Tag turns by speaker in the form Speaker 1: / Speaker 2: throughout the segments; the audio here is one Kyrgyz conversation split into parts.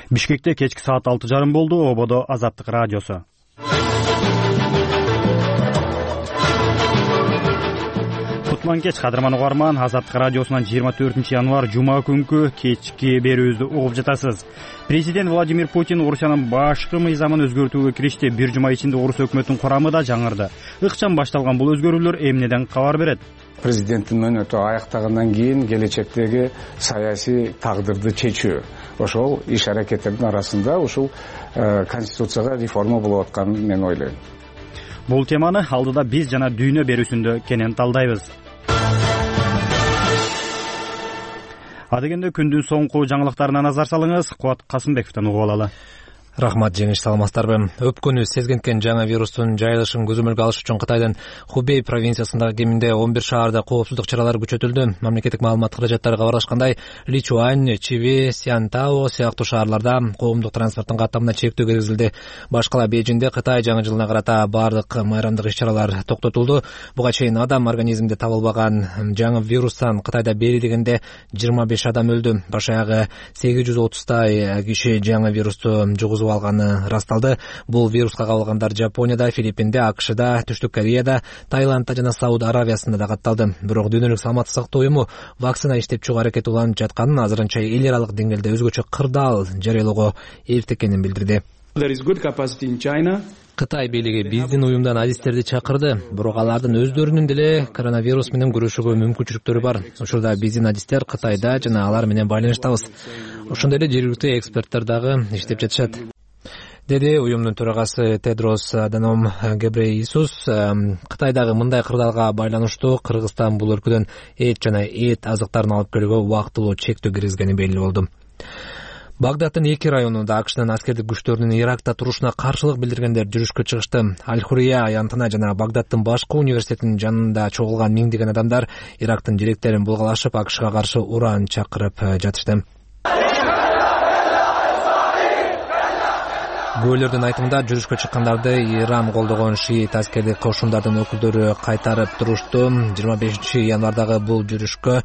Speaker 1: Бишкекте кечки саат 6:30 болду. Ободо Азаттык радиосу. Кутман кеч кадырман угарман, Азаттык радиосунан 24 январ жума күнкү кечки берүүбүздү угуп жатасыз. Президент Владимир Путин Орусиянын башкы мыйзамын өзгөртүүгө киришти. Бир жума ичинде Орус өкмөтүнүн курамы да жаңырды. Ыкчам башталган бул өзгөрүүлөр эмнеден кабар берет?
Speaker 2: Президенттин мөөнөтү аяктагандан кийин келечектеги саясий тагдырды чечүү. Ошол иш аракеттердин арасында ушул конституцияга реформа болуп атканын мен ойлойм.
Speaker 1: Бул теманы алдыда биз жана дүйнө берүүсүндө кенен талдайбыз. Адегенде күндүн соңку жаңылыктарына назар салыңыз. Кубат Касымбековдон угуп алалы.
Speaker 3: Рахмат, жеңиш саламатсыздарбы. Өпкөнү сезгенткен жаңа вирустун жайылышын көзөмөлгө алыш үчүн Кытайдын Хубей провинциясындагы кеминде 11 шаарда коопсуздук чаралары күчөтүлдү. Мамлекеттик маалымат каражаттары кабарлашкандай, Личуань, Чиви, Сянтао сыяктуу шаарларда коомдук транспорттун каттамына чектөө киргизилди. Башкала Бейжиңде Кытай жаңы жылына карата бардык майрамдык иш-чаралар токтотулду. Буга чейин адам организминде табылбаган жаңы вирустан Кытайда бери дегенде 25 адам өлдү. Башаягы 830 киши жаңы вирусту жугузуп алганы расталды. Бул вируска кабылгандар Жапонияда, Филиппинде, АКШда, Түштүк Кореяда, Таиландда жана Сауд Аравиясында да катталды. Бирок Дүйнөлүк саламаттык сактоо уюму вакцина иштеп чыгуу аракети уланып жатканын, азырынча эл аралык деңгээлде өзгөчө кырдаал жарыялоого эртекенин билдирди. Кытай бийлиги биздин уюмдан адистерди чакырды, бирок алардын өздөрүнүн деле коронавирус менен күрөшүүгө мүмкүнчүлүктөрү бар. Учурда биздин адистер Кытайда жана алар менен байланыштабыз. Ошондой эле жергиликтүү эксперттер дагы иштеп жатышат, деди уюмдун төрагасы Тедрос Аданом Гебрейесус. Кытайдагы мындай кырдаалга байланыштуу Кыргызстан бул өлкөдөн эт жана эт азыктарын алып келүүгө убактылуу чектөө киргизгени белгилүү болду. Багдадтын 2 районунда АКШнын аскердик күчтөрүнүн Иракта турушуна каршылык билдиргендер жүрүшкө чыгышты. Аль-Хурия аянтына жана Багдадтын башкы университетинин жанында чогулган миңдеген адамдар Ирактын директерин булгалашып, АКШга каршы уран чакырып жатышты. Күбөлөрдүн айтымында жүрүшкө чыккандарды Иран колдогон шиит аскердик кошундардын өкүлдөрү кайтарып турушту. 24 январдагы бул жүрүшкө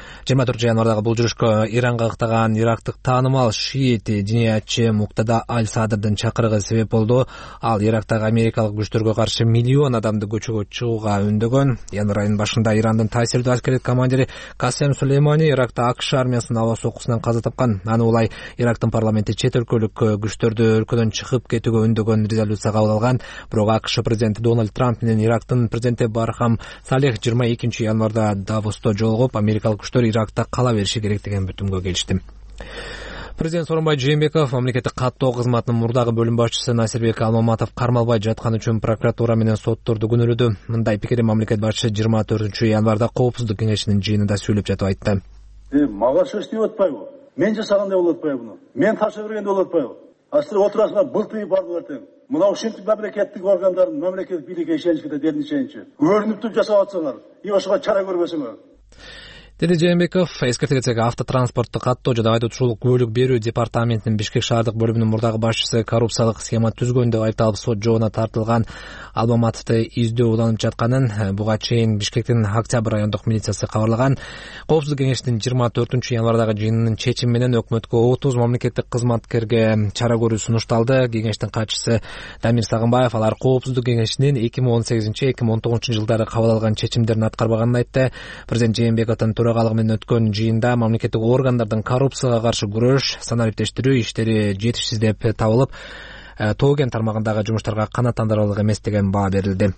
Speaker 3: Иранга ыктаган ирактык таанымал шиит диниятчы Муктада Аль-Садырдын чакырыгы себеп болду. Ал Ирактагы америкалык күчтөргө каршы миллион адамды көчөгө чыгууга үндөгөн. Январь айынын башында Ирандын таасирдүү аскердик командири Касем Сулеймани Иракта АКШ армиясынын аба соккусунан каза тапкан. Аны улай Ирактын парламенти чет өлкөлүк күчтөрдү өлкөдөн чыгып кетүүгө үндөгөн резолюция кабыл алган. Бирок АКШ президенти Дональд Трамп менен Ирактын президенти Бархам Салех 22 январда Давосто жолугуп, америкалык күчтөр Иракта кала бериши керек деген бүтүмгө келишти. Президент Сооронбай Жээнбеков мамлекеттик каттоо кызматынын мурдагы бөлүм башчысы Насирбек Алмаматов кармалбай жатканы үчүн прокуратура менен сотторду күнөөлөдү. Мындай пикирди мамлекет башчысы 24 январда Коопсуздук кеңешинин жыйынында сүйлөп жатып айтты.
Speaker 4: Мага сөз деп атпайбы? Мен жасагандай болуп атпайбы буну? Мен тапшырып бергенде болуп атпайбы? Астыр отурасыңар былтыйып бардылар тең. Мына ушинтип мамлекеттик органдардын, мамлекеттик бийликке ишеничке дерниченчи. Көрүнүп жасап атсаңар, ошого чара көрбөсөңөр.
Speaker 3: Деди Жээнбеков, эскерте кетсек, автотранспортту каттоо жана айдоочулук күбөлүк берүү департаментинин Бишкек шаардык бөлүмүнүн мурдагы башчысы коррупциялык схема түзгөн деп айыпталып сот жообуна тартылган Алмаматовду издөө уланып жатканын буга чейин Бишкектин Октябрь райондук милициясы кабарлаган. Коопсуздук кеңешинин 24 январдагы жыйынынын чечими менен өкмөткө 30 мамлекеттик кызматкерге чара көрүү сунушталды. Кеңештин катчысы Дамир Сагынбаев алар Коопсуздук кеңешинин 2018-2019 жылдары кабыл алган чечимдерин аткарбаганын айтты. Президент Жээнбековдун төрагалыгы менен өткөн жыйында мамлекеттик органдардын коррупцияга каршы күрөш, санариптештирүү иштери жетишсиз деп табылып, Тоген тармагындагы жумуштарга канааттандырарлык эмес деген баа берилди.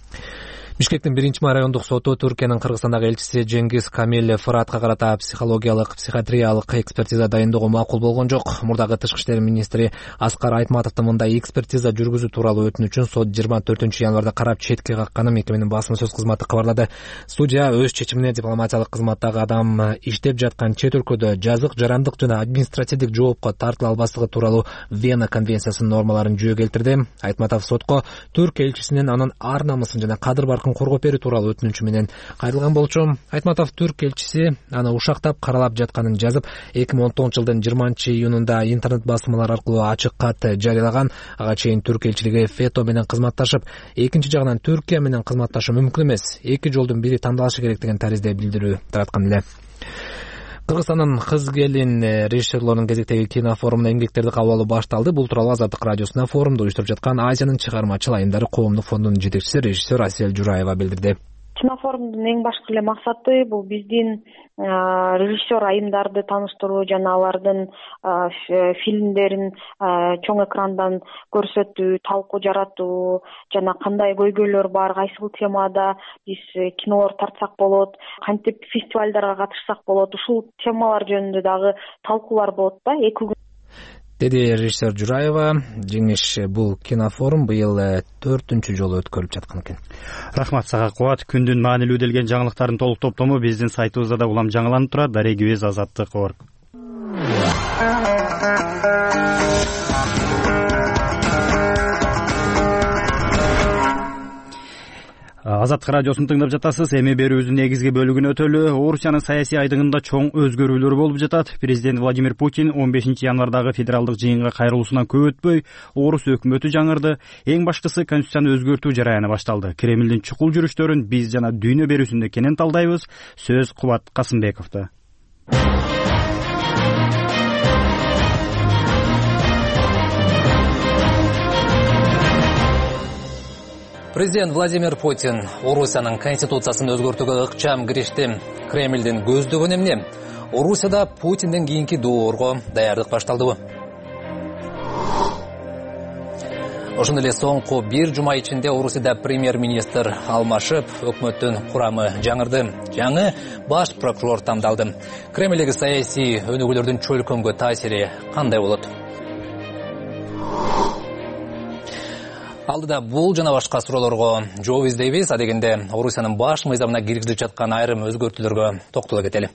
Speaker 3: Бишкектин 1-май райондук соту Түркиянын Кыргызстандагы элчиси Жеңгиз Камил Фыратка карата психологиялык, психиатриялык экспертиза дайындоого макул болгон жок. Мурдагы тышкы иштер министри Аскар Айтматовдун мындай экспертиза жүргүзүү тууралуу өтүнүчүн сот 24 январда карап четке какканын мекеменин басма сөз кызматы кабарлады. Судья өз чечимине дипломатиялык кызматтагы адам иштеп жаткан чет өлкөдө жазык, жарандык жана административдик жоопко тартыла албаслыгы тууралуу Вена конвенциясынын нормаларын жүйө келтирди. Айтматов сотко Түрк элчисинин анын ар намысын жана кадыр баркын коргоп берүү тууралуу өтүнүчү менен кайрылган болчу. Айтматов Түрк элчиси аны ушактап каралап жатканын жазып, 2019 жылдын 20-июнунда интернет басмалар аркылуу ачык кат жарыялаган. Ага чейин Түрк элчилиги ФЭТО менен кызматташып, экинчи жагынан Түркия менен кызматташуу мүмкүн эмес, эки жолдун бири тандалышы керек деген таризде билдирүү тараткан эле. Кыргызстандын кыз келин режиссерлорунун кезектеги кинофорумунда эмгектерди кабыл алуу башталды. Бул тууралуу Азаттык радиосуна форумду уюштуруп жаткан Азиянын чыгармачыл айымдары коомдук фондунун жетекчиси режиссер Асель Жураева билдирди.
Speaker 5: Кинофорумдун эң башкы эле максаты бул биздин режиссер айымдарды тааныштыруу жана алардын фильмдерин чоң экрандан көрсөтүү, талкуу жаратуу жана кандай көйгөйлөр бар, кайсыл темада биз кинолор тартсак болот, кантип фестивалдарга катышсак болот, ушул темалар жөнүндө дагы талкуулар болот да. 2 күн
Speaker 3: деди режиссер Жураева. Жеңиш, бул кинофорум быйыл 4-үнчү жолу өткөрүлүп жаткан экен.
Speaker 1: Рахмат сага Кубат. Күндүн маанилүү делген жаңылыктардын толук топтому биздин сайтыбызда да улам жаңыланып турат. Дарегибиз Азаттык.org. Азаттык радиосун тыңдап жатасыз. Эми берүүбүздүн негизги бөлүгүнө өтөлү. Орусиянын саясий айдыгында чоң өзгөрүүлөр болуп жатат. Президент Владимир Путин 15 январдагы федералдык жыйынга кайрылуусунан көп өтпөй орус өкмөтү жаңырды. Эң башкысы конституцияны өзгөртүү жараяны башталды. Кремлдин чукул жүрүштөрүн биз жана дүйнө берүүсүндө кенен талдайбыз. Сөз Кубат Касымбековдо.
Speaker 3: Президент Владимир Путин Орусиянын конституциясын өзгөртүүгө ыкчам киришти. Кремлдин көздөгөнү эмне? Орусияда Путинден кийинки доорго даярдык башталдыбы? Ошондой эле соңку 1 жума ичинде Орусияда премьер-министр алмашып, өкмөттүн курамы жаңырды. Жаңы баш прокурор тандалды. Кремлдеги саясий өнүгүүлөрдүн чөлкөмгө таасири кандай болот? Алдыда бул жана башка суроолорго жооп издейбиз. Адегенде Орусиянын баш мыйзамына киргизилип жаткан айрым өзгөртүүлөргө токтоло кетели.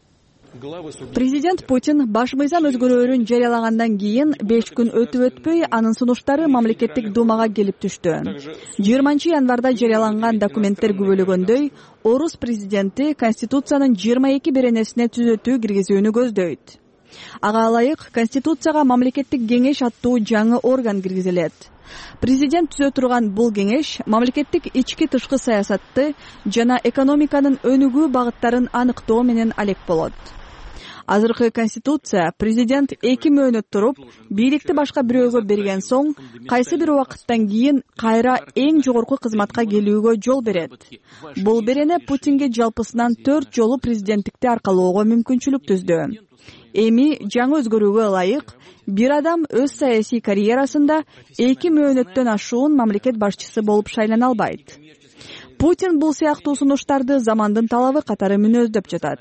Speaker 6: Президент Путин баш мыйзам өзгөрүүлөрүн жарыялагандан кийин 5 күн өтүп-өтпөй анын сунуштары мамлекеттик думага келип түштү. 20 январда жарыяланган документтер күбөлөгөндөй, Орус президенти Конституциянын 22 беренесине түзөтүү киргизүүнү көздөйт. Ага ылайык Конституцияга мамлекеттик кеңеш аттуу жаңы орган киргизилет. Президент түзө турган бул кеңеш мамлекеттик ички-тышкы саясатты жана экономиканын өнүгүү багыттарын аныктоо менен алек болот. Азыркы Конституция президент 2 мөөнөт туруп, бийликти башка бирөөгө берген соң, кайсы бир убакыттан кийин кайра эң жогорку кызматка келүүгө жол берет. Бул берене Путинге жалпысынан 4 жолу президенттикти аркалоого мүмкүнчүлүк түздү. Эми жаңы өзгөрүүгө ылайык бир адам өз саясий карьерасында 2 мөөнөттөн ашуун мамлекет башчысы болуп шайлана албайт. Путин бул сыяктуу сунуштарды замандын талабы катары мүнөздөп жатат.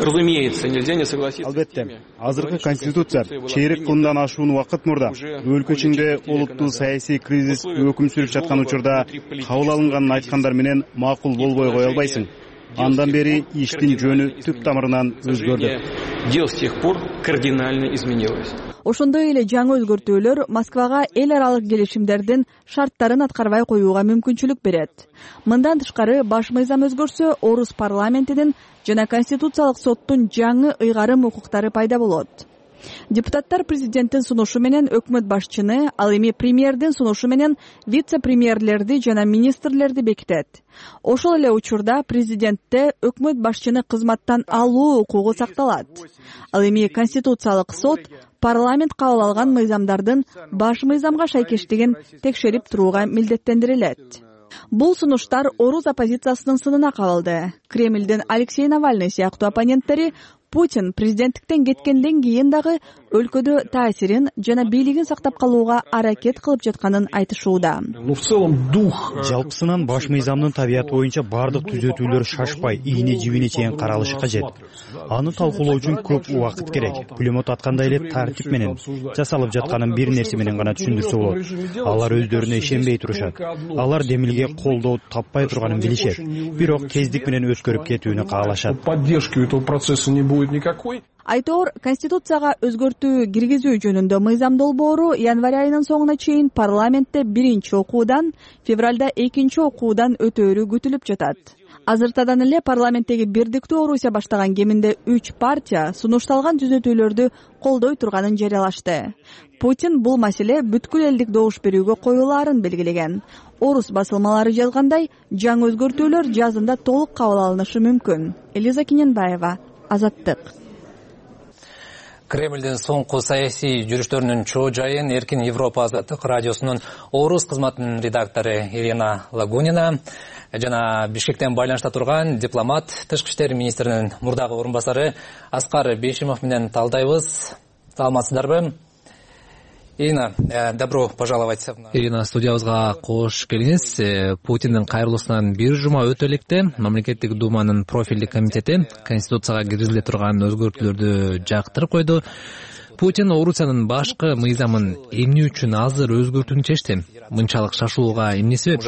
Speaker 7: Албетте, азыркы конституция чейрек кылымдан ашуун убакыт мурда өлкө ичинде олуттуу саясий кризис өкүм сүрүп жаткан учурда кабыл алынганын айткандар менен макул болбой кое албайсың. Андан бери иштин жөнү түп тамырынан өзгөрдү.
Speaker 8: Дело с тех пор кардинально изменилось.
Speaker 6: Ошондой эле жаңы өзгөртүүлөр Москвага эл аралык келишимдердин шарттарын аткарбай коюуга мүмкүнчүлүк берет. Мындан тышкары баш мыйзам өзгөрсө, Орус парламентинин жана конституциялык соттун жаңы ыйгарым укуктары пайда болот. Депутаттар президенттин сунушу менен өкмөт башчыны, ал эми премьердин сунушу менен вице-премьерлерди жана министрлерди бекитет. Ошол эле учурда президентте өкмөт башчыны кызматтан алуу укугу сакталат. Ал эми конституциялык сот парламент кабыл алган мыйзамдардын баш мыйзамга шайкештигин текшерип турууга милдеттендирилет. Бул сунуштар орус оппозициясынын сынына кабылды. Кремлдин Алексей Навальный сыяктуу оппоненттери Путин президенттиктен кеткенден кийин дагы өлкөдө таасирин жана бийлигин сактап калууга аракет кылып жатканын айтышууда.
Speaker 1: Жалпысынан баш мыйзамдын табияты боюнча бардык түзөтүүлөр шашпай, ийне жибине чейин каралышы кажет. Аны талкуулоо үчүн көп убакыт керек. Пулемет аткандай эле тартип менен жасалып жатканын бир нерсе менен гана түшүндүрсө болот. Алар өздөрүнө ишенбей турушат. Алар Демилге колдоо таппай турганын билишет. Бирок кездик менен өткөрүп кетүүнү каалашат.
Speaker 6: Айтор, Конституцияга өзгөртүү киргизүү жөнүндө мыйзам долбоору январь айынын соңуна чейин парламентте 1-чи окуудан, февралда 2-чи окуудан өтөөрү күтүлүп жатат. Азыртадан эле парламенттеги бирдиктүү Орусия баштаган кеминде 3 партия сунушталган түзөтүүлөрдү колдой турганын жарыялашты. Путин бул маселе бүткүл элдик добуш берүүгө коюлаарын белгилеген. Орус басылмалары жазгандай, жаңы өзгөртүүлөр жазында толук кабыл алынышы мүмкүн. Элиза Кененбаева, Азаттык.
Speaker 3: Кремльдин соңку саясий жүрүштөрүнүн чоо жайын Эркин Европа азаттык радиосунун Орус кызматынын редактору Ирина Лагунина жана Бишкектен байланышта турган дипломат Тышкы иштер министринин мурдагы орун басары Аскар Бейшимов менен талдайбыз. Саламатсыздарбы? Ирина, добро пожаловать. Ирина, студиябызга кош келиңиз. Путиндин кайрылуусунан бир жума өтө электе Мамлекеттик Думанын профилдик комитети Конституцияга киргизиле турган өзгөртүүлөрдү жактырып койду. Путин Орусиянын башкы мыйзамын эмне үчүн азыр өзгөртүүнү чечти? Мынчалык шашууга эмне себеп?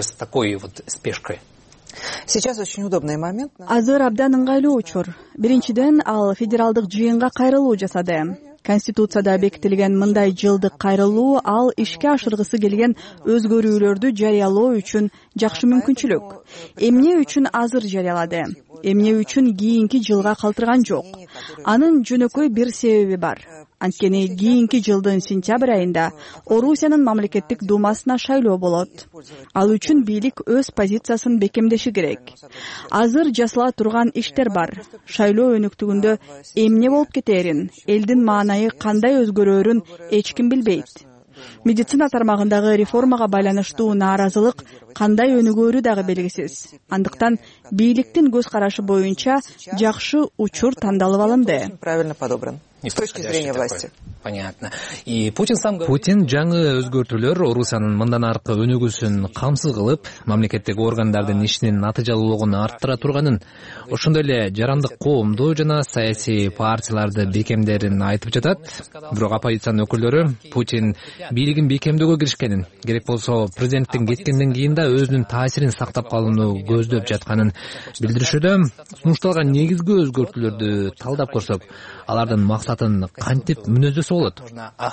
Speaker 9: Сейчас очень удобный момент.
Speaker 6: Азыр абдан ыңгайлуу учур. Биринчиден, ал федералдык жыйынга кайрылуу жасады. Конституцияда бекитилген мындай жылдык кайрылуу ал ишке ашыргысы келген өзгөрүүлөрдү жарыялоо үчүн жакшы мүмкүнчүлүк. Эмне үчүн азыр жарыялады? Эмне үчүн кийинки жылга калтырган жок? Анын жөнөкөй бир себеби бар. Анткени кийинки жылдын сентябрь айында Орусиянын мамлекеттик думасына шайлоо болот. Ал үчүн бийлик өз позициясын бекемдеши керек. Азыр жасала турган иштер бар. Шайлоо өнүктүгүндө эмне болуп кетерин, элдин маанайы кандай өзгөрөөрүн эч ким билбейт. Медицина тармагындагы реформага байланыштуу нааразылык кандай өнүгөөрү дагы белгисиз. Андыктан бийликтин көз карашы боюнча жакшы учур тандалып алынды.
Speaker 9: Правильно подобран. С точки зрения власти.
Speaker 3: Понятно. И Путин жаңы өзгөртүүлөр Орусиянын мындан аркы өнүгүүсүн камсыз кылып, мамлекеттик органдардын ишинин натыйжалуулугун арттыра турганын, ошондой эле жарандык коомду жана саясий партияларды бекемдерин айтып жатат. Бирок оппозициянын өкүлдөрү Путин бийлигин бекемдөөгө киришкенин, керек болсо президенттин кеткенден кийин да өзүнүн таасирин сактап калууну көздөп жатканын билдиришүүдө. Сунушталган негизги өзгөртүүлөрдү талдап көрсөк, алардын максатын кантип мүнөздөсө болот?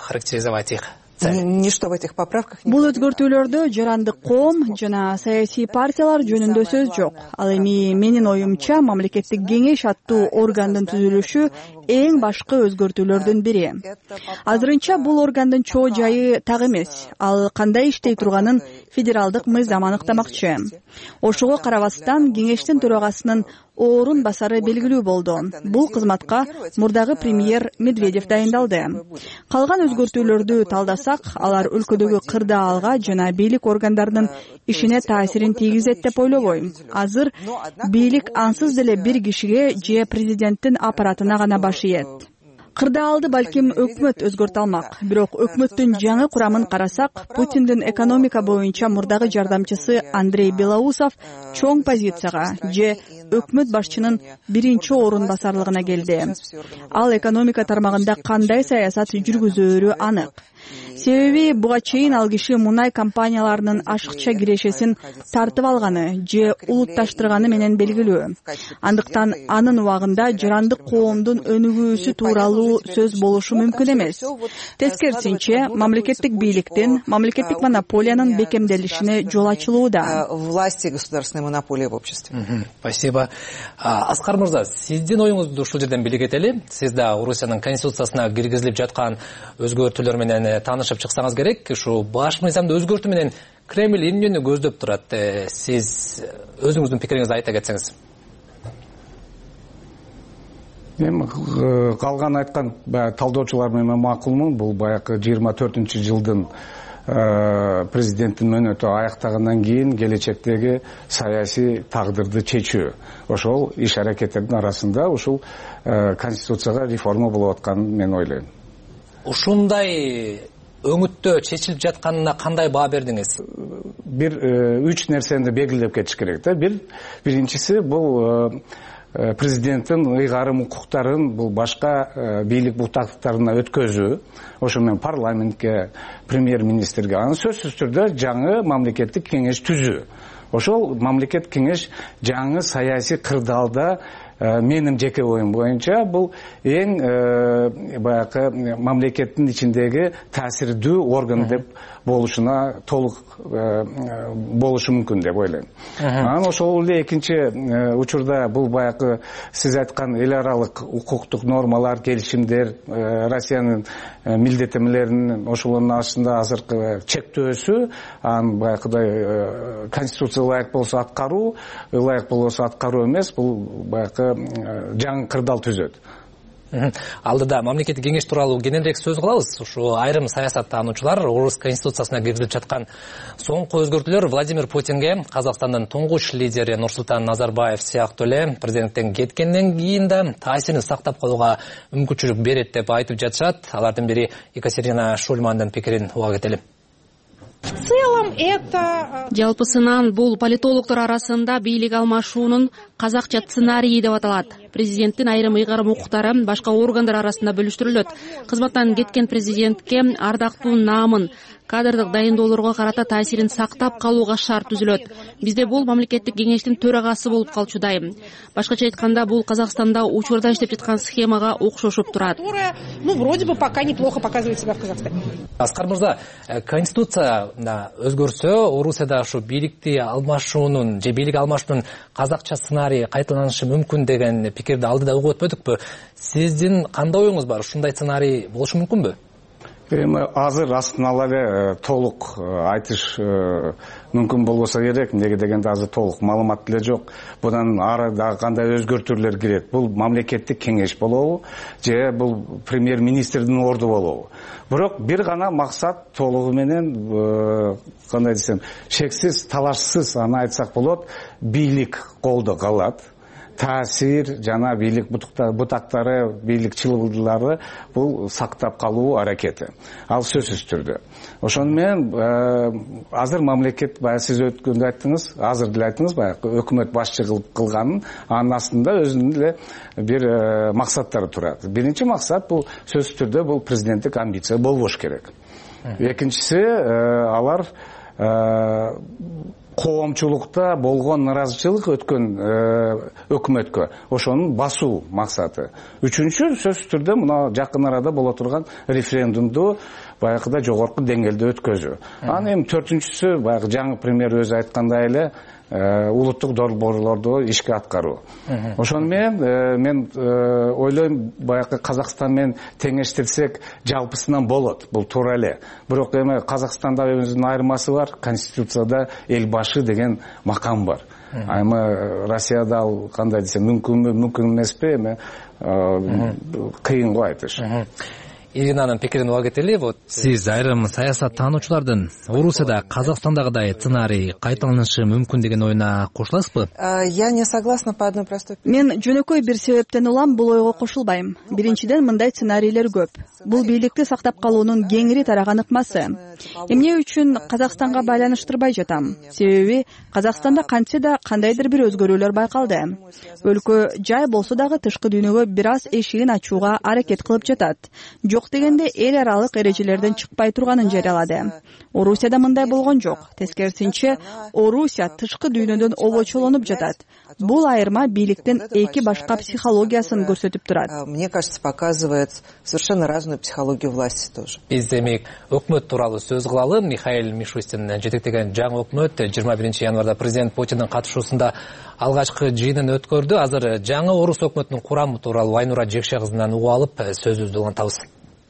Speaker 9: Ничто в этих поправках.
Speaker 6: Бул өзгөртүүлөрдө жарандык коом жана саясий партиялар жөнүндө сөз жок. Ал эми менин оюмча мамлекеттик кеңеш аттуу органдын түзүлүшү эң башкы өзгөртүүлөрдүн бири. Азырынча бул органдын чоо жайы так эмес. Ал кандай иштей турганын федералдык мыйзам аныктамакчы. Ошого карабастан кеңештин төрагасынын орун басары белгилүү болду. Бул кызматка мурдагы премьер Медведев дайындалды. Калган өзгөртүүлөрдү талдасак, алар өлкөдөгү кырдаалга жана бийлик органдарынын ишине таасирин тийгизет деп ойлобойм. Азыр бийлик ансыз деле бир кишиге же президенттин аппаратына гана баш ийет. Кырдаалды балким өкмөт өзгөртө алмак. Бирок өкмөттүн жаңы курамын карасак, Путиндин экономика боюнча мурдагы жардамчысы Андрей Белоусов чоң позицияга же өкмөт башчынын биринчи орун басарлыгына келди. Ал экономика тармагында кандай саясат жүргүзөөрү анык. Себеби буга чейин ал киши мунай компанияларынын ашыкча кирешесин тартып алганы же улутташтырганы менен белгилүү. Андыктан анын убагында жарандык коомдун өнүгүүсү тууралуу сөз болушу мүмкүн эмес. Тескерисинче, мамлекеттик бийликтин, мамлекеттик монополиянын бекемделишине жол ачылууда.
Speaker 9: Власти государственной монополии в обществе.
Speaker 3: Спасибо. Аскар мырза, сиздин оюңузду ушул жерден биле кетели. Сиз да Орусиянын конституциясына киргизилип жаткан өзгөртүүлөр менен таанышып чыксаңыз керек. Ушу баш мыйзамды өзгөртүү менен Кремль эмнени көздөп турат? Сиз өзүңүздүн пикириңизди айта кетсеңиз.
Speaker 2: Эми калган айткан талдоочулар менен макулмун. Бул баягы 24-жылдын президенттин мөөнөтү аяктагандан кийин келечектеги саясий тагдырды чечүү. Ошол иш аракеттердин арасында ушул конституцияга реформа болуп атканын мен ойлойм.
Speaker 3: Ушундай өңүттө чечилип жатканына кандай баа бердиңиз?
Speaker 2: Бир 3 нерсени белгилеп кетиш керек да. Биринчиси бул президенттин ыйгарым укуктарын бул башка бийлик бутактарына өткөзүү, ошо менен парламентке, премьер-министрге, анан сөзсүз түрдө жаңы мамлекеттик кеңеш түзүү. Ошол мамлекеттик кеңеш жаңы саясий кырдаалда менин жеке оюм боюнча бул эң баягы мамлекеттин ичиндеги таасирдүү орган деп болушуна толук болушу мүмкүн деп ойлойм. Анан ошол эле экинчи учурда бул баягы сиз айткан эл аралык укуктук нормалар, келишимдер, Россиянын милдеттенмелеринин ошолордун астында азыркы чектөөсү, анан баягыдай конституция ылайык болсо аткаруу, ылайык болбосо аткаруу эмес, бул баягы жаңы кырдаал түзөт.
Speaker 3: Алдыда мамлекеттик кеңеш тууралуу кененирээк сөз кылабыз. Ушу айрым саясаттануучулар орус конституциясына киргизилип жаткан соңку өзгөртүүлөр Владимир Путинге Казакстандын туңгуч лидери Нурсултан Назарбаев сыяктуу эле президенттен кеткенден кийин да таасирин сактап калууга мүмкүнчүлүк берет деп айтып жатышат. Алардын бири Екатерина Шульмандын пикирин уга кетели.
Speaker 10: Жалпысынан бул политологдор арасында бийлик алмашуунун казакча сценарийи деп аталат. Президенттин айрым ыйгарым укуктары башка органдар арасында бөлүштүрүлөт. Кызматтан кеткен президентке ардактуу наамын, кадрдык дайындоолорго карата таасирин сактап калууга шарт түзүлөт. Бизде бул мамлекеттик кеңештин төрагасы болуп калчудай. Башкача айтканда, бул Казакстанда учурда иштеп жаткан схемага окшошуп турат.
Speaker 11: Вроде бы пока неплохо показывает себя в Казахстане.
Speaker 3: Аскар мырза, конституция өзгөрсө, Орусияда ушу бийликти алмашуунун же бийлик алмашуунун казакча сценарий кайталанышы мүмкүн деген пикирди алдыда угуп өтпөдүкпү? Сиздин кандай оюңуз бар? Ушундай сценарий болушу мүмкүнбү?
Speaker 2: Эми азыр астын ала эле толук айтыш мүмкүн болбосо керек. Эмнеге дегенде азыр толук маалымат деле жок. Будан ары дагы кандай өзгөртүүлөр кирет? Бул мамлекеттик кеңеш болобу же бул премьер-министрдин орду болобу? Бирок бир гана максат толугу менен кандай десем, шексиз, талашсыз аны айтсак болот, бийлик колдо калат. Таасир жана бийлик бутактары, бийлик чылбылдылары бул сактап калуу аракети. Ал сөзсүз түрдө. Ошону менен азыр мамлекет, баягы сиз өткөндө айттыңыз, азыр деле айттыңыз, баягы өкмөт башчы кылганын, анын астында өзүнүн эле бир максаттары турат. Биринчи максат бул сөзсүз түрдө бул президенттик амбиция болбош керек. Экинчиси алар коомчулукта болгон наразычылык өткөн өкмөткө ошонун басуу максаты. Үчүнчү сөзсүз түрдө мына жакын арада боло турган референдумду баягыда жогорку деңгээлде өткөзүү. Анан эми төртүнчүсү баягы жаңы премьер өзү айткандай эле улуттук долбоорлорду ишке аткаруу. Ошону менен мен ойлойм, баягы Казакстан менен теңештирсек жалпысынан болот. Бул туура эле. Бирок эми Казакстанда өзүнүн айырмасы бар. Конституцияда эл башы деген макам бар. Эми Россияда ал кандай десем, мүмкүн эмеспи? Эми кыйын го айтыш.
Speaker 3: Иринанын пикирин уга кетели. Вот сиз айрым саясаттануучулардын Орусияда Казакстандагыдай сценарий кайталанышы мүмкүн деген оюна кошуласызбы?
Speaker 9: Я не согласна по одной простой
Speaker 6: причине. Мен жөнөкөй бир себептен улам бул ойго кошулбайм. Биринчиден, мындай сценарийлер көп. Бул бийликти сактап калуунун кеңири тараган ыкмасы. Эмне үчүн Казакстанга байланыштырбай жатам? Себеби Казакстанда кантсе да кандайдыр бир өзгөрүүлөр байкалды. Өлкө жай болсо дагы тышкы дүйнөгө бир аз эшигин ачууга аракет кылып жатат. Жок дегенде эл аралык эрежелерден чыкпай турганын жарыялады. Орусияда мындай болгон жок. Тескерисинче, Орусия тышкы дүйнөдөн обочолонуп жатат. Бул айырма бийликтин эки башка психологиясын көрсөтүп турат.
Speaker 9: Мне кажется, показывает совершенно разную психологию власти тоже.
Speaker 3: Биз демек өкмөт тууралуу сөз кылалы. Михаил Мишустин жетектеген жаңы өкмөт 21 январда президент Путиндин катышуусунда алгачкы жыйынын өткөрдү. Азыр жаңы орус өкмөтүнүн курамы тууралуу Айнура Жекше кызынан угуп алып сөзүбүздү улантабыз.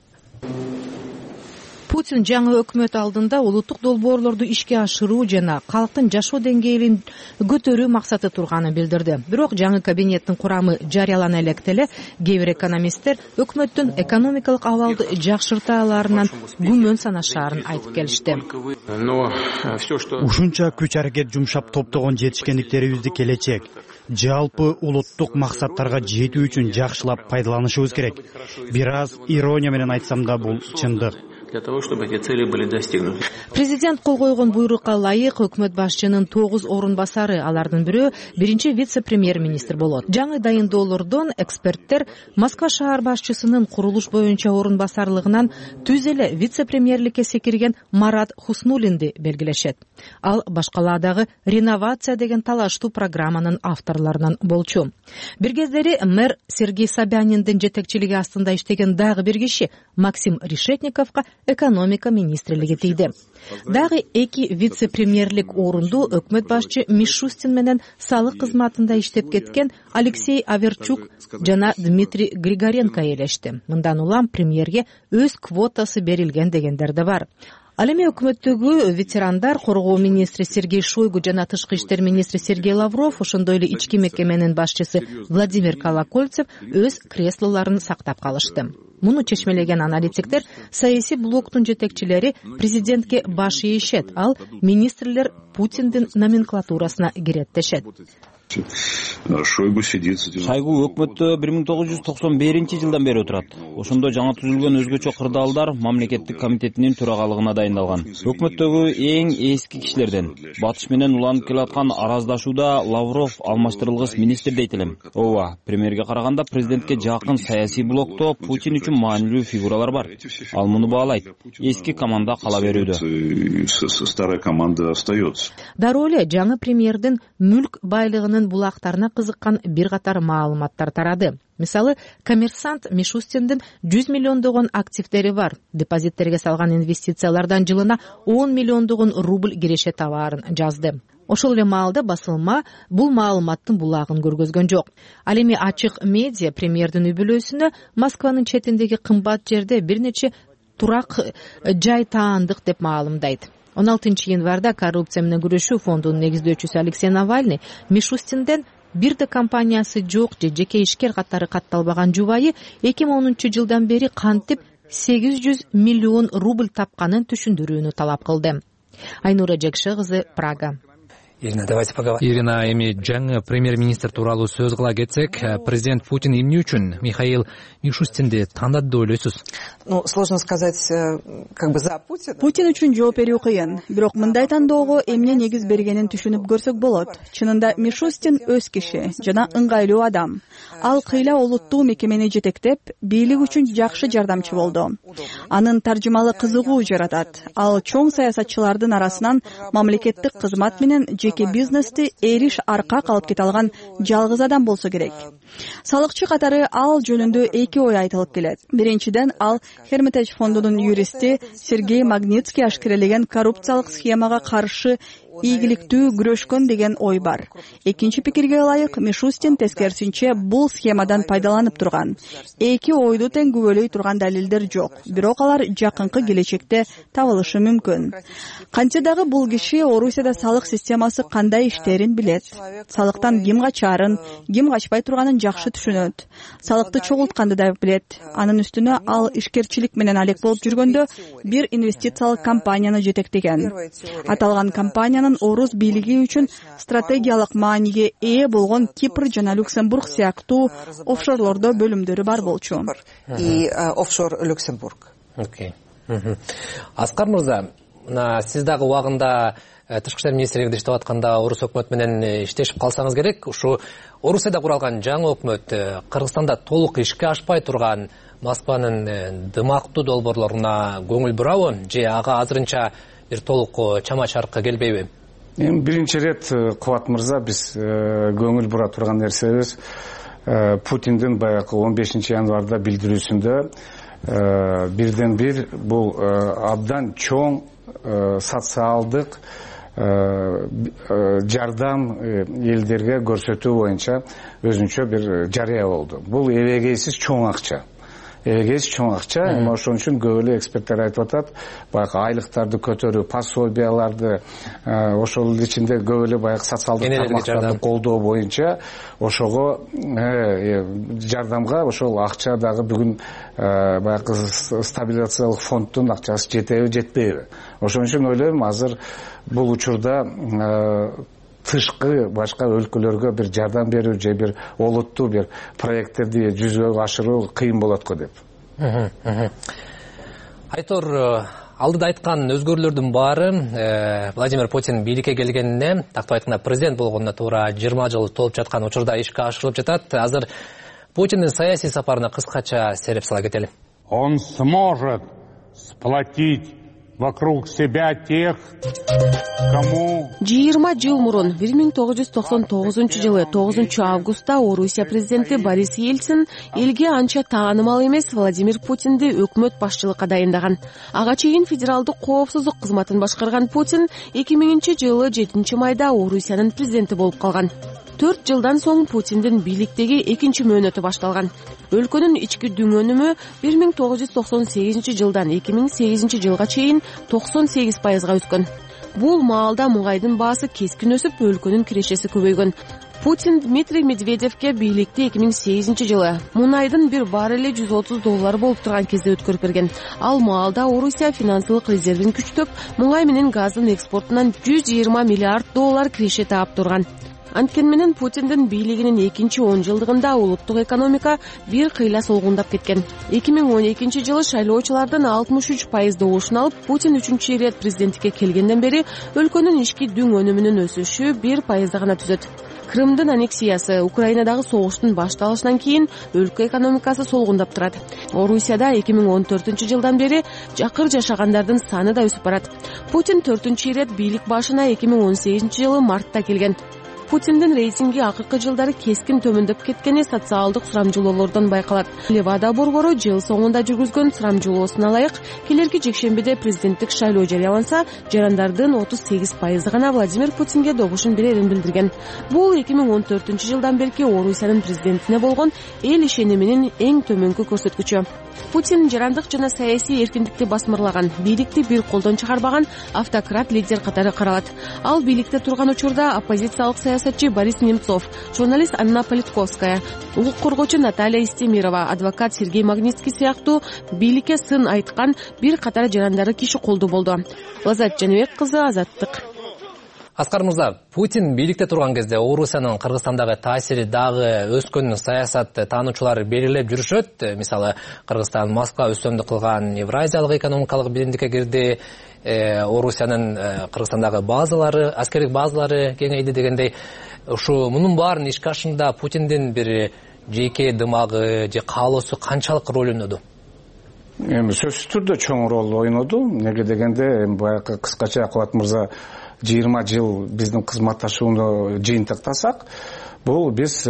Speaker 12: Путин жаңы өкмөт алдында улуттук долбоорлорду ишке ашыруу жана калктын жашоо деңгээлин көтөрүү максаты турганын билдирди. Бирок жаңы кабинеттин курамы жарыялана электе эле кээ бир экономисттер өкмөттүн экономикалык абалды жакшырта аларынан күмөн санашаарын айтып келишти.
Speaker 1: Ушунча күч аракет жумшап топтогон жетишкендиктерибизди келечек жалпы улуттук максаттарга жетүү үчүн жакшылап пайдаланышыбыз керек. Бир аз ирония менен айтсам да бул чындык.
Speaker 8: Для того, чтобы эти цели были достигнуты.
Speaker 12: Президент кол койгон буйрукка ылайык өкмөт башчынын 9 орун басары, алардын бирөө биринчи вице-премьер-министр болот. Жаңы дайындоолордон эксперттер Москва шаар башчысынын курулуш боюнча орун басарлыгынан түз эле вице-премьерликке секирген Марат Хуснулинди белгилешет. Ал башкаладагы реновация деген талаштуу программанын авторлорунан болчу. Бир кездери мэр Сергей Собяниндин жетекчилиги астында иштеген дагы бир киши Максим Решетниковго экономика министрлиги тийди. Дагы эки вице-премьерлик орунду өкмөт башчы Мишустин менен салык кызматында иштеп кеткен Алексей Аверчук жана Дмитрий Григоренко ээлешти. Мындан улам премьерге өз квотасы берилген дегендер да бар. Ал эми өкмөттөгү ветерандар, коргоо министри Сергей Шойгу жана тышкы иштер министри Сергей Лавров, ошондой эле ички мекеменин башчысы Владимир Колокольцев өз креслолорун сактап калышты. Муну чечмелеген аналитиктер саясий блоктун жетекчилери президентке баш ийишет, ал министрлер Путиндин номенклатурасына кирет дешет.
Speaker 13: Шойгу өкмөттө 1991-жылдан бери отурат. Ошондо жаңы түзүлгөн өзгөчө кырдаалдар мамлекеттик комитетинин төрагалыгына дайындалган. Өкмөттөгү эң эски кишилерден. Батыш менен уланып келаткан араздашууда Лавров алмаштырылгыс министр дейт элем. Ооба, премьерге караганда президентке жакын саясий блокто Путин үчүн маанилүү фигуралар бар. Ал муну баалайт. Эски команда кала берүүдө. Старая команда остается.
Speaker 12: Дароо эле жаңы премьердин мүлк байлыгынын булактарына кызыккан бир катар маалыматтар тарады. Мисалы, коммерсант Мишустиндин 100 миллиондогон активдери бар. Депозиттерге салган инвестициялардан жылына 10 миллиондогон рубль киреше табаарын жазды. Ошол эле маалда басылма бул маалыматтын булагын көргөзгөн жок. Ал эми ачык медиа премьердин үй бүлөсүнө Москванын четиндеги кымбат жерде бир нече турак жай таандык деп маалымдайт. 16-январда коррупция менен күрөшүү фондунун негиздөөчүсү Алексей Навальный Мишустинден бир да компаниясы жок же жеке ишкер катары катталбаган жубайы 2010-жылдан бери кантип 800 миллион рубль тапканын түшүндүрүүнү талап кылды. Айнура Жекше кызы, Прага.
Speaker 3: Ирина, эми жаңы премьер-министр тууралуу сөз кыла кетсек, президент Путин эмне үчүн Михаил Мишустинди тандады деп ойлойсуз?
Speaker 9: Сложно сказать, как бы за Путина.
Speaker 6: Путин үчүн жооп берүү кыйын. Бирок мындай тандоого эмне негиз бергенин түшүнүп көрсөк болот. Чынында Мишустин өз киши жана ыңгайлуу адам. Ал кыйла олуттуу мекемени жетектеп, бийлик үчүн жакшы жардамчы болду. Анын таржымалы кызыгуу жаратат. Ал чоң саясатчылардын арасынан мамлекеттик кызмат менен жеке бизнести эриш арка калып кете алган жалгыз адам болсо керек. Салыкчы катары ал жөнүндө эки ой айтылып келет. Биринчиден, ал Hermitage фондунун юристи Сергей Магнитский ашкерелеген коррупциялык схемага каршы ийгиликтүү күрөшкөн деген ой бар. Экинчи пикирге ылайык, Мишустин тескерисинче бул схемадан пайдаланып турган. Эки ойду тең күбөлөй турган далилдер жок. Бирок алар жакынкы келечекте табылышы мүмкүн. Кантсе дагы бул киши Орусияда салык системасы кандай иштерин билет. Салыктан ким качарын, ким качпай турганын жакшы түшүнөт. Салыкты чогултканды да билет. Анын үстүнө ал ишкерчилик менен алек болуп жүргөндө бир инвестициялык компанияны жетектеген. Аталган компаниянын Орус бийлиги үчүн стратегиялык мааниге ээ болгон Кипр жана Люксембург сыяктуу офшорлордо бөлүмдөрү бар болчу.
Speaker 9: И офшор Люксембург.
Speaker 3: Окей. Аскар мырза, сиз дагы убагында тышкы иштер министрлигинде иштеп атканда орус өкмөтү менен иштешип калсаңыз керек. Ушу Орусияда куралган жаңы өкмөт Кыргызстанда толук ишке ашпай турган Москванын дымактуу долбоорлоруна көңүл бурабы же ага азырынча бир толук чама чаркы келбейби?
Speaker 2: Эми биринчи ирет Кубат мырза биз көңүл бура турган нерсебиз Путиндин баягы 15-январда билдирүүсүндө бирден бир бул абдан чоң социалдык жардам элдерге көрсөтүү боюнча өзүнчө бир жарыя болду. Бул эбегейсиз чоң акча. Эми ошон үчүн көп эле эксперттер айтып атат, баягы айлыктарды көтөрүү, пособияларды, ошол ичинде көп эле баягы социалдык тармактарды колдоо боюнча ошого жардамга ошол акча дагы бүгүн баягы стабилизациялык фонддун акчасы жетеби, жетпейби. Ошон үчүн ойлойм, азыр бул учурда тышкы башка өлкөлөргө бир жардам берүү же бир олуттуу бир проекттерди жүзөгө ашыруу кыйын болот го деп.
Speaker 3: Айтор, алдыда айткан өзгөрүүлөрдүн баары Владимир Путин бийликке келгенине, тактап айтканда президент болгонуна туура 20 жыл толуп жаткан учурда ишке ашырылып жатат. Азыр Путиндин саясий сапарына кыскача сереп сала кетели.
Speaker 14: Он сможет сплотить вокруг себя тех, кому
Speaker 15: 20 жыл мурун 1999 9 августта Орусия президенти Борис Ельцин элге анча таанымал эмес Владимир Путинди өкмөт башчылыкка дайындаган. Ага чейин федералдык коопсуздук кызматын башкарган Путин 2000-жылы 7 майда Орусиянын президенти болуп калган. 4 жылдан соң Путиндин бийликтеги экинчи мөөнөтү башталган. Өлкөнүн ички дүң өнүмү 1998 жылдан 2008 жылга чейин 98%га өскөн. Бул маалда мугайдын баасы кескин өсүп, өлкөнүн кирешеси көбөйгөн. Путин Дмитрий Медведевке бийликти 2008 жылы мунайдын бир баррели $130 болуп турган кезде өткөрүп берген. Ал маалда Орусия финансылык резервин күчтөп, мугай менен газдын экспортунан $120 миллиард киреше таап турган. Анткени менен Путиндин бийлигинин экинчи 10 жылдыгында улуттук экономика бир кыйла солгундап кеткен. 2012 жылы шайлоочулардын 63% добушун алып, Путин 3-чү ирет президенттикке келгенден бери өлкөнүн ички дүң өнүмүнүн өсүшү 1% гана түзөт. Крымдын аннексиясы, Украинадагы согуштун башталышынан кийин өлкө экономикасы солгундап турат. Орусияда 2014 жылдан бери жакыр жашагандардын саны да өсүп барат. Путин 4-чү ирет бийлик башына 2018 жылы мартта келген. Путиндин рейтинги акыркы жылдары кескин төмөндөп кеткени социалдык сурамжылоолордон байкалат. Левада борбору жыл соңунда жүргүзгөн сурамжылоосуна ылайык, келерки жекшембиде президенттик шайлоо жарыяланса, жарандардын 38% гана Владимир Путинге добушун берерин билдирген. Бул 2014 жылдан берки Орусиянын президентине болгон эл ишениминин эң төмөнкү көрсөткүчү. Путин жарандык жана саясий эркиндикти басмырлаган, бийликти бир колдон чыгарбаган автократ лидер катары каралат. Ал бийликте турган учурда оппозициялык саясатчы Борис Немцов, журналист Анна Политковская, укук коргоочу Наталья Истемирова, адвокат Сергей Магнитский сыяктуу бийликке сын айткан бир катар жарандары киши колдуу болду. Лазат Жаныбек кызы, Азаттык.
Speaker 3: Аскар мырза, Путин бийликте турган кезде Орусиянын Кыргызстандагы таасири дагы өскөн саясат таануучулар белгилеп жүрүшөт. Мисалы, Кыргызстан Москва өстөмдүк кылган Евразиялык экономикалык биримдикке кирди. Орусиянын Кыргызстандагы базалары, аскердик базалары кеңейди дегендей. Ушу мунун баарын ишке ашырында Путиндин бир жеке дымагы же каалоосу канчалык роль ойноду?
Speaker 2: Сөзсүз түрдө чоң роль ойноду. Неге дегенде, баягы кыскача Акыбат мырза 20 жыл биздин кызматташууну жыйынтыктасак, бул биз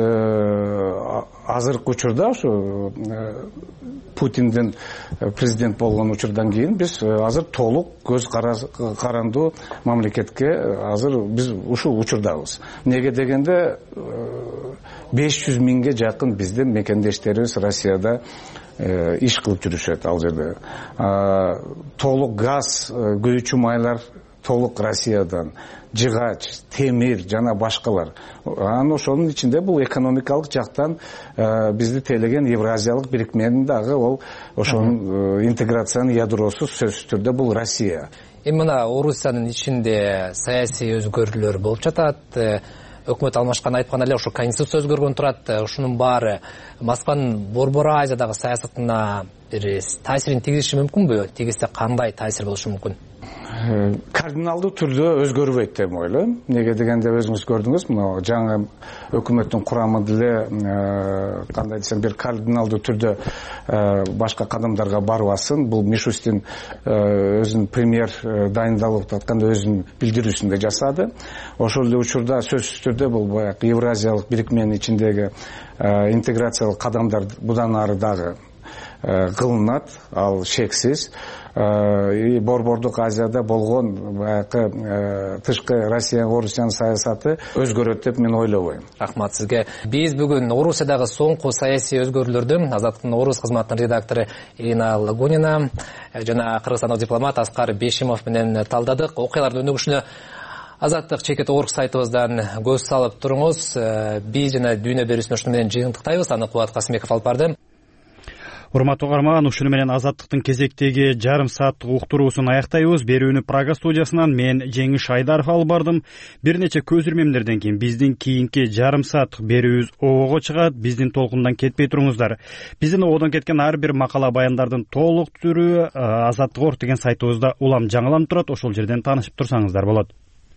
Speaker 2: азыркы учурда ушу Путиндин президент болгон учурдан кийин биз азыр толук көз карандуу мамлекетке азыр биз ушул учурдабыз. Неге дегенде 500 миңге жакын биздин мекендештерибиз Россияда иш кылып жүрүшөт ал жерде. Толук газ, күйүүчү майлар толук Россиядан, жыгач, темир жана башкалар. Анан ошонун ичинде бул экономикалык жактан бизди тейлеген Евразиялык бирикменин дагы ол ошонун интеграциянын ядросу сөзсүз түрдө бул Россия.
Speaker 3: Мына Орусиянын ичинде саясий өзгөрүүлөр болуп жатат. Өкмөт алмашкан айткан эле ушу конституция өзгөргөн турат. Ушунун баары Москванын Борбор Азиядагы саясатына бир таасирин тийгизиши мүмкүнбү? Тийгизсе кандай таасир болушу мүмкүн?
Speaker 2: Кардиналдуу түрдө өзгөрбөйт деп ойлойм. Неге дегенде өзүңүз көрдүңүз, мына жаңы өкмөттүн курамы деле кандай десем бир кардиналдуу түрдө башка кадамдарга барбасын. Бул Мишустин өзүнүн премьер дайындалып атканда өзүнүн билдирүүсүндө жасады. Ошол эле учурда сөзсүз түрдө бул баягы Евразиялык бирикменин ичиндеги интеграциялык кадамдар будан ары дагы кылынат, ал шексиз. Борбордук Азияда болгон баягы тышкы Россия, Орусиянын саясаты өзгөрөт деп мен ойлобойм.
Speaker 3: Рахмат сизге. Биз бүгүн Орусиядагы соңку саясий өзгөрүүлөрдү Азаттыктын орус кызматынын редактору Ирина Лагунина жана кыргызстандык дипломат Аскар Бешимов менен талдадык. Окуялардын өнүгүшүнө Азаттык чекит орг сайтыбыздан көз салып туруңуз. Биз жана дүйнө берүүсүн ушуну менен жыйынтыктайбыз. Аны Кубат Касымбеков алып барды.
Speaker 1: Урматтуу угарман, ушуну менен Азаттыктын кезектеги жарым сааттык уктуруусун аяктайбыз. Берүүнү Прага студиясынан мен Жеңиш Айдаров алып бардым. Бир нече көзүрмемдерден кийин биздин кийинки жарым сааттык берүүбүз обого чыгат. Биздин толкундан кетпей туруңуздар. Биздин ободон кеткен ар бир макала баяндардын толук түрү Азаттык.орг деген сайтыбызда улам жаңыланып турат. Ошол жерден таанышып турсаңыздар болот.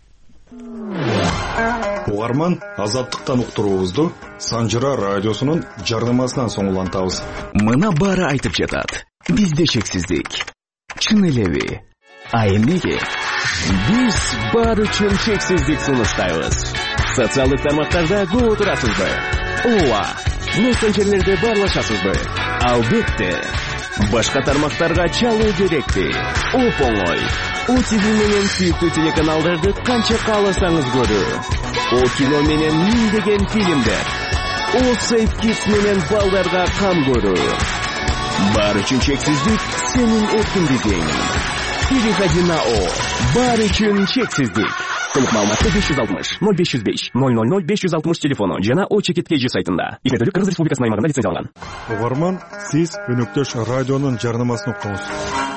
Speaker 16: Угарман, Азаттыктан уктуруубузду Санжыра радиосунун жарнамасынан соң улантабыз.
Speaker 17: Мына баары айтып жатат. Бизде шексиздик. Чын элеби? А эмнеге? Биз баары үчүн шексиздик сунуштайбыз. Социалдык тармактарда көп отурасызбы? Ооба. Мессенджерлерде баарлашасызбы? Албетте. Башка тармактарга чалуу керекпи? Оп-оңой. ОТВ менен сүйүктүү телеканалдарды канча кааласаңыз көрүү. О кино менен миңдеген фильмдер. О Safe Kids менен балдарга кам көрүү. Бар үчүн чексиздик сенин эркиндигиң. Переходи на О. Бар үчүн чексиздик. Толук маалыматты 560 0505 000 560 телефону жана O-Чекит.kg сайтында. Изметтүүлүк Кыргыз Республикасынын аймагында лицензияланган.
Speaker 16: Угарман, сиз өнөктөш радионун жарнамасын уктуңуз.